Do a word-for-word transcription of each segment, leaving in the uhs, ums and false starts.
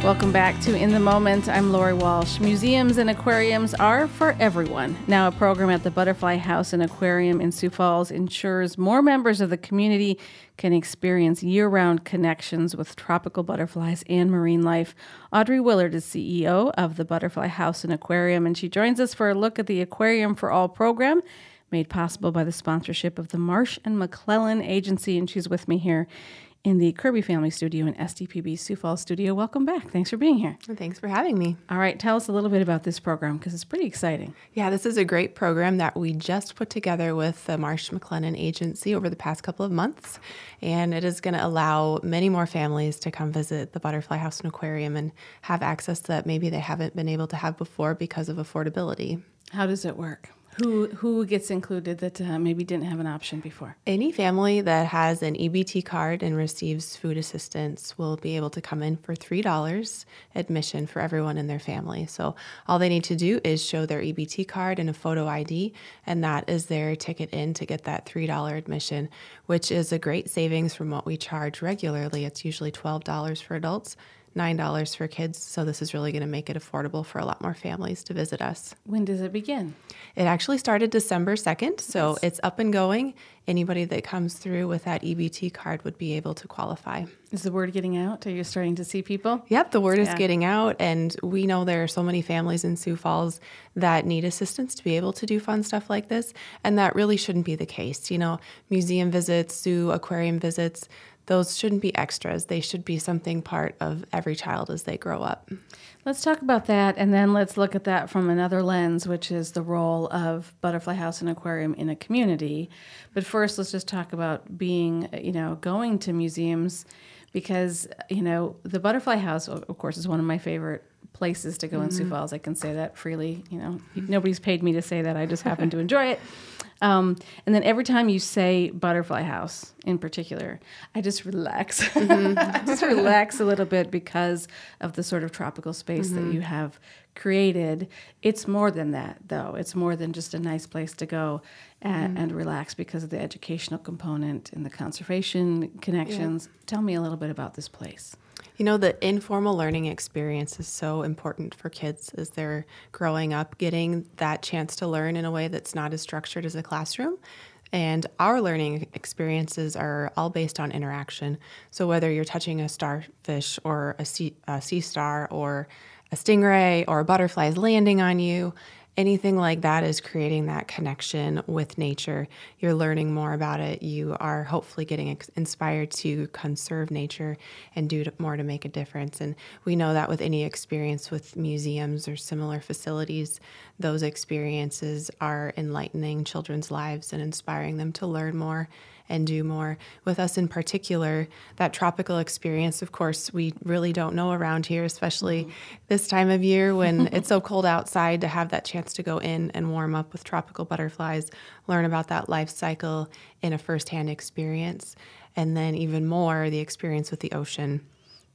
Welcome back to In the Moment. I'm Lori Walsh. Museums and aquariums are for everyone. Now, a program at the Butterfly House and Aquarium in Sioux Falls ensures more members of the community can experience year-round connections with tropical butterflies and marine life. Audrey Willard is C E O of the Butterfly House and Aquarium, and she joins us for a look at the Aquarium for All program, made possible by the sponsorship of the Marsh and McClellan Agency, and she's with me here in the Kirby Family Studio in S D P B Sioux Falls Studio. Welcome back. Thanks for being here. Thanks for having me. All right, tell us a little bit about this program because it's pretty exciting. Yeah, this is a great program that we just put together with the Marsh McClellan Agency over the past couple of months, and it is going to allow many more families to come visit the Butterfly House and Aquarium and have access that maybe they haven't been able to have before because of affordability. How does it work? Who who gets included that uh, maybe didn't have an option before? Any family that has an E B T card and receives food assistance will be able to come in for three dollars admission for everyone in their family. So all they need to do is show their E B T card and a photo I D, and that is their ticket in to get that three dollars admission, which is a great savings from what we charge regularly. It's usually twelve dollars for adults, nine dollars for kids, so this is really going to make it affordable for a lot more families to visit us. When does it begin? It actually started December second, so Yes. It's up and going. Anybody that comes through with that E B T card would be able to qualify. Is the word getting out? Are you starting to see people? Yep, the word is Yeah. getting out, and we know there are so many families in Sioux Falls that need assistance to be able to do fun stuff like this, and that really shouldn't be the case. You know, museum visits, zoo, aquarium visits, those shouldn't be extras. They should be something part of every child as they grow up. Let's talk about that, and then let's look at that from another lens, which is the role of Butterfly House and Aquarium in a community. But first, let's just talk about being, you know, going to museums, because, you know, the Butterfly House, of course, is one of my favorite places to go mm-hmm. in Sioux Falls. I can say that freely. You know, nobody's paid me to say that. I just happen to enjoy it. Um, and then every time you say Butterfly House in particular, I just relax. Mm-hmm. I just relax a little bit because of the sort of tropical space mm-hmm. that you have created. It's more than that, though. It's more than just a nice place to go and, mm-hmm. and relax because of the educational component and the conservation connections. Yeah. Tell me a little bit about this place. You know, the informal learning experience is so important for kids as they're growing up, getting that chance to learn in a way that's not as structured as a classroom. And our learning experiences are all based on interaction. So whether you're touching a starfish or a sea, a sea star or a stingray or a butterfly is landing on you, anything like that is creating that connection with nature. You're learning more about it. You are hopefully getting ex- inspired to conserve nature and do more to make a difference. And we know that with any experience with museums or similar facilities, those experiences are enlightening children's lives and inspiring them to learn more and do more. With us in particular, that tropical experience, of course, we really don't know around here, especially mm-hmm. this time of year when it's so cold outside, to have that chance to go in and warm up with tropical butterflies, learn about that life cycle in a firsthand experience, and then even more, the experience with the ocean.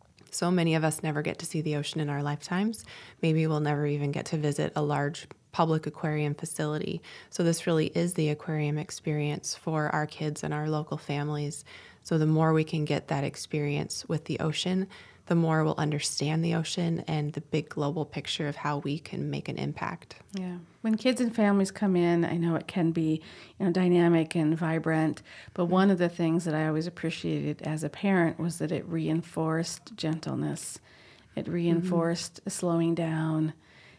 So many of us never get to see the ocean in our lifetimes. Maybe we'll never even get to visit a large public aquarium facility. So this really is the aquarium experience for our kids and our local families. So the more we can get that experience with the ocean, the more we'll understand the ocean and the big global picture of how we can make an impact. Yeah. When kids and families come in, I know it can be, you know, dynamic and vibrant, but one of the things that I always appreciated as a parent was that it reinforced gentleness. It reinforced mm-hmm. slowing down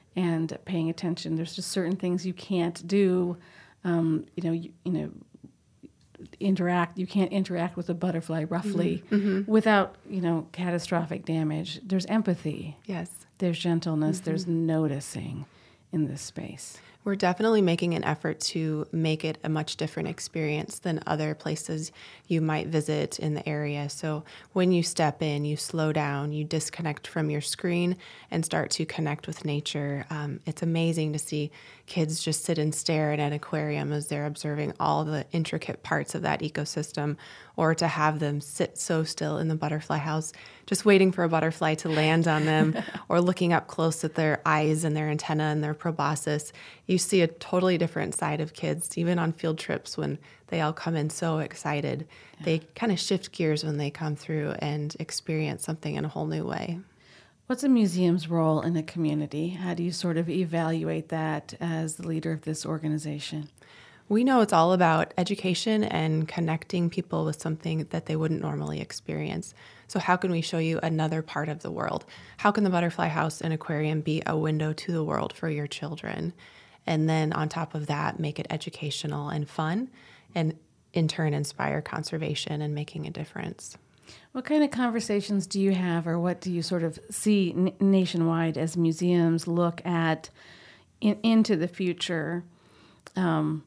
and paying attention. There's just certain things you can't do, um, you know, you, you know, interact. You can't interact with a butterfly roughly mm-hmm. without, you know, catastrophic damage. There's empathy. Yes. There's gentleness. Mm-hmm. There's noticing in this space. We're definitely making an effort to make it a much different experience than other places you might visit in the area. So when you step in, you slow down, you disconnect from your screen and start to connect with nature. Um, it's amazing to see kids just sit and stare at an aquarium as they're observing all the intricate parts of that ecosystem, or to have them sit so still in the butterfly house, just waiting for a butterfly to land on them, or looking up close at their eyes and their antenna and their proboscis. You see a totally different side of kids, even on field trips when they all come in so excited. Yeah. They kind of shift gears when they come through and experience something in a whole new way. What's a museum's role in a community? How do you sort of evaluate that as the leader of this organization? We know it's all about education and connecting people with something that they wouldn't normally experience. So how can we show you another part of the world? How can the Butterfly House and Aquarium be a window to the world for your children? And then on top of that, make it educational and fun, and in turn inspire conservation and making a difference. What kind of conversations do you have, or what do you sort of see n- nationwide as museums look at in, into the future? Um,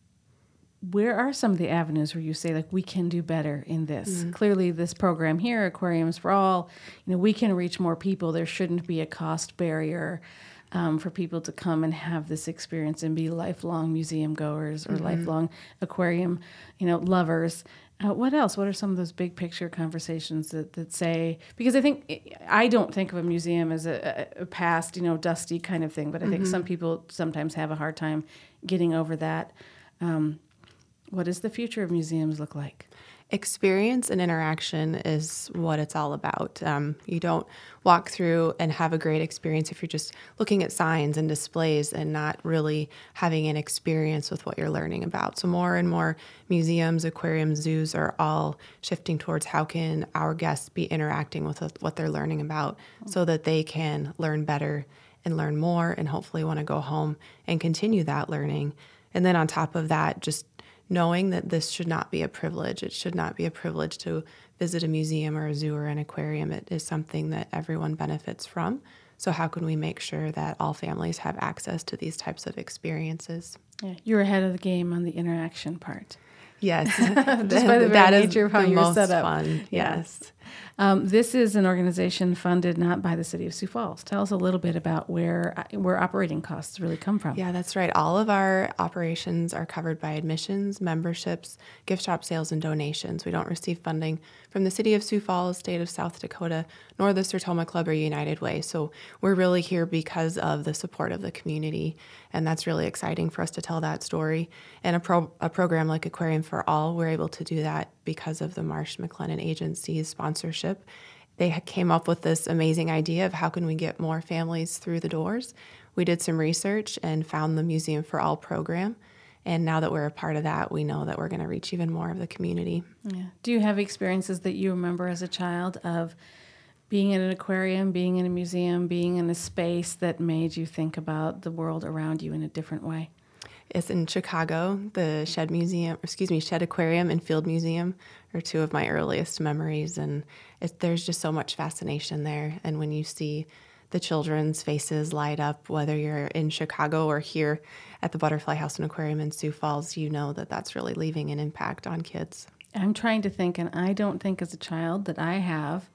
where are some of the avenues where you say, like, we can do better in this? Mm-hmm. Clearly, this program here, Aquariums for All, you know, we can reach more people. There shouldn't be a cost barrier um, for people to come and have this experience and be lifelong museum goers or mm-hmm. lifelong aquarium, you know, lovers. Uh, what else? What are some of those big picture conversations that, that say, because I think, I don't think of a museum as a, a past, you know, dusty kind of thing, but I mm-hmm. think some people sometimes have a hard time getting over that. Um, what does the future of museums look like? Experience and interaction is what it's all about. Um, you don't walk through and have a great experience if you're just looking at signs and displays and not really having an experience with what you're learning about. So more and more museums, aquariums, zoos are all shifting towards how can our guests be interacting with what they're learning about so that they can learn better and learn more and hopefully want to go home and continue that learning. And then on top of that, just knowing that this should not be a privilege. It should not be a privilege to visit a museum or a zoo or an aquarium. It is something that everyone benefits from. So how can we make sure that all families have access to these types of experiences? Yeah, you're ahead of the game on the interaction part. Yes. Just by the very nature of how you're set up. Fun. Yes. Um, this is an organization funded not by the city of Sioux Falls. Tell us a little bit about where where operating costs really come from. Yeah, that's right. All of our operations are covered by admissions, memberships, gift shop sales, and donations. We don't receive funding from the city of Sioux Falls, state of South Dakota, nor the Sertoma Club or United Way. So we're really here because of the support of the community, and that's really exciting for us to tell that story. And a, pro- a program like Aquarium for All, we're able to do that because of the Marsh McLennan Agency's sponsorship. They came up with this amazing idea of how can we get more families through the doors. We did some research and found the Museum for All program. And now that we're a part of that, we know that we're going to reach even more of the community. Yeah. Do you have experiences that you remember as a child of being in an aquarium, being in a museum, being in a space that made you think about the world around you in a different way? It's in Chicago. The Shedd Museum, excuse me, Shedd Aquarium and Field Museum are two of my earliest memories, and it, there's just so much fascination there. And when you see the children's faces light up, whether you're in Chicago or here at the Butterfly House and Aquarium in Sioux Falls, you know that that's really leaving an impact on kids. I'm trying to think, and I don't think as a child that I have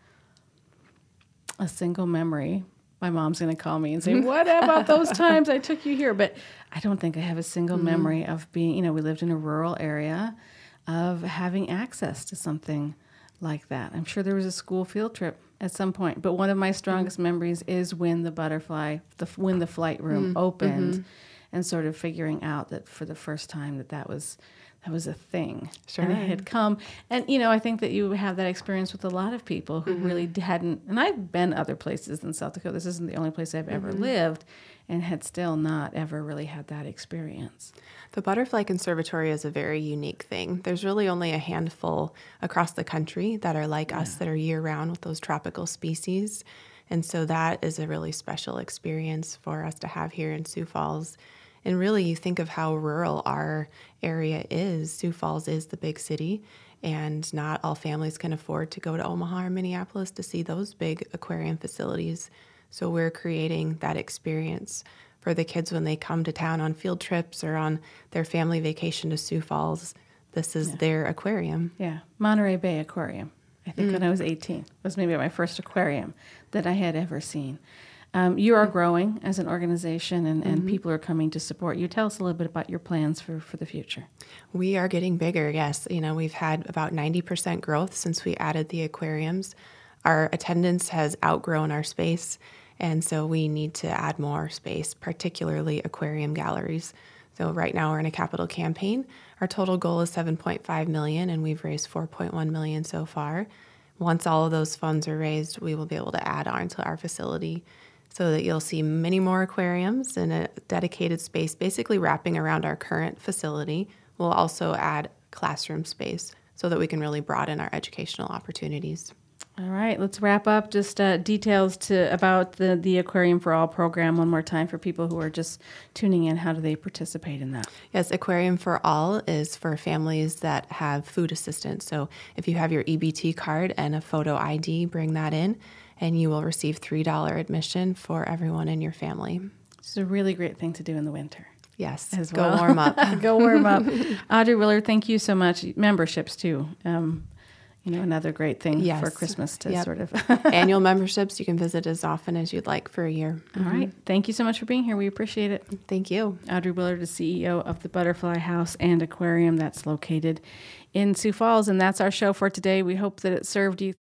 a single memory. My mom's going to call me and say, what about those times I took you here? But I don't think I have a single mm-hmm. memory of being, you know, we lived in a rural area, of having access to something like that. I'm sure there was a school field trip at some point. But one of my strongest mm-hmm. memories is when the butterfly, the, when the flight room mm-hmm. opened mm-hmm. and sort of figuring out that for the first time that that was that was a thing. Sure. And it had come. And, you know, I think that you have that experience with a lot of people who mm-hmm. really hadn't, and I've been other places in South Dakota. This isn't the only place I've mm-hmm. ever lived, and had still not ever really had that experience. The Butterfly Conservatory is a very unique thing. There's really only a handful across the country that are like yeah. us, that are year-round with those tropical species. And so that is a really special experience for us to have here in Sioux Falls. And really, you think of how rural our area is. Sioux Falls is the big city, and not all families can afford to go to Omaha or Minneapolis to see those big aquarium facilities. So we're creating that experience for the kids when they come to town on field trips or on their family vacation to Sioux Falls. This is yeah. their aquarium. Yeah, Monterey Bay Aquarium. I think mm. when I was eighteen was maybe my first aquarium that I had ever seen. Um, you are growing as an organization, and, and mm-hmm. people are coming to support you. Tell us a little bit about your plans for, for the future. We are getting bigger, yes. You know, we've had about ninety percent growth since we added the aquariums. Our attendance has outgrown our space, and so we need to add more space, particularly aquarium galleries. So right now we're in a capital campaign. Our total goal is seven point five million dollars, and we've raised four point one million dollars so far. Once all of those funds are raised, we will be able to add on to our facility so that you'll see many more aquariums in a dedicated space, basically wrapping around our current facility. We'll also add classroom space so that we can really broaden our educational opportunities. All right, let's wrap up. Just uh, details to about the, the Aquarium for All program one more time for people who are just tuning in. How do they participate in that? Yes, Aquarium for All is for families that have food assistance. So if you have your E B T card and a photo I D, bring that in, and you will receive three dollars admission for everyone in your family. It's a really great thing to do in the winter. Yes, as go well. warm up. Go warm up. Audrey Willard, thank you so much. Memberships, too. Um, You know, another great thing yes. for Christmas to yep. sort of... Annual memberships, you can visit as often as you'd like for a year. All mm-hmm. right. Thank you so much for being here. We appreciate it. Thank you. Audrey Willard is C E O of the Butterfly House and Aquarium that's located in Sioux Falls. And that's our show for today. We hope that it served you.